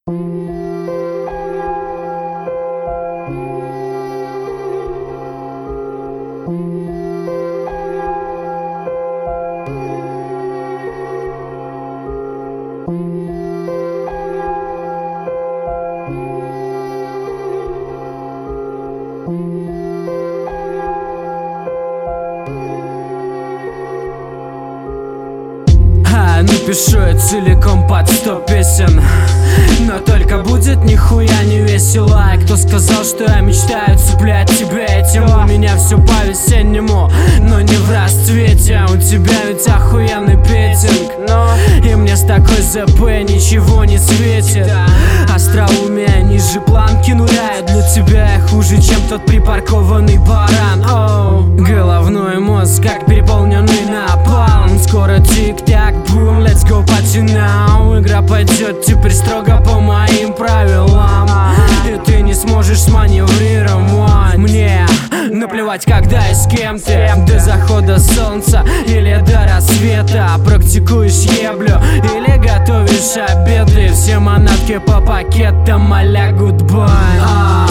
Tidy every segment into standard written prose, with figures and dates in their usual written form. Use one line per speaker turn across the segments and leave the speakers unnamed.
Напишу я целиком под 100 песен, но только будет нихуя не весело. И кто сказал, что я мечтаю цеплять тебя этим? У меня все по-весеннему, но не в расцвете. У тебя ведь охуенный петинг, и мне с такой ЗП ничего не светит. Остроумие ниже планки нуля, и для тебя я хуже, чем тот припаркованный баран. Головной мозг как переполненный напалм. Скоро тик-так, бум, let's go party now. Игра пойдет теперь строго по моим правилам, и ты не сможешь сманеврировать. Мне наплевать, когда и с кем ты, до захода солнца или до рассвета. Практикуешь еблю или готовишь обеды. Все манатки по пакетам, а-ля гудбай.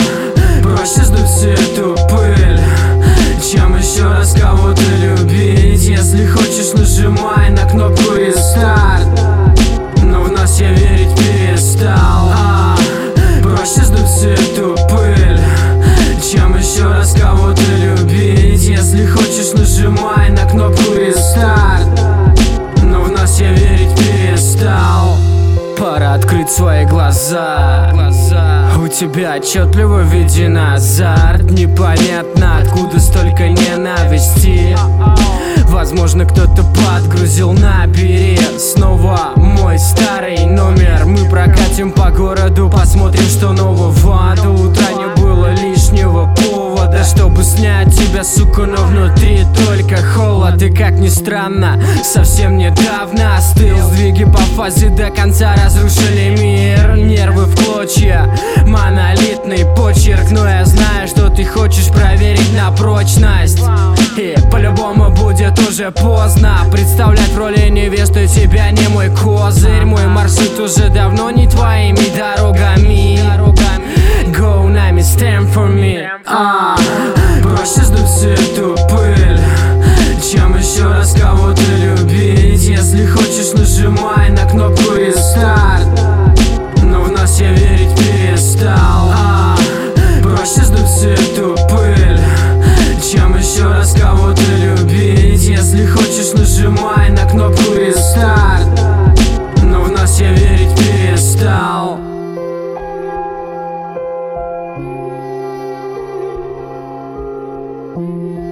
Проще сдуть всю эту пыль, чем еще раз кого-то любить. Если хочешь, нажимай на кнопку рестарт, но в нас я верить перестал. Проще сдуть всю эту пыль, чем еще раз кого-то любить. Если хочешь, нажимай на кнопку рестарт, но в нас я верить перестал. Пора открыть свои глаза. У тебя отчетливо виден азарт. Непонятно, откуда столько ненависти. Возможно, кто-то подгрузил. Набери снова мой старый номер. Мы прокатим по городу, посмотрим, что нового. До утра не было лишнего повода, чтобы снять тебя, сука, но внутри только холод. И как ни странно, совсем недавно остыл. Сдвиги по фазе до конца разрушили мир. Нервы в клочья, монолитный почерк. Но я знаю, что ты хочешь проверить на прочность, и по-любому будет уже поздно представлять в роли невесты тебя не мой козырь. Мой маршрут уже давно не твоими дорогами. Go, нами, stand for me. Проще сдуть всю эту пыль, чем еще раз кого-то любить. Если хочешь, нажимай на кнопку рестарт, но в нас я верить перестал. Проще сдуть всю эту пыль, чем еще раз кого-то любить. Если хочешь, нажимай на кнопку рестарт, но в нас я верить перестал.
Thank you.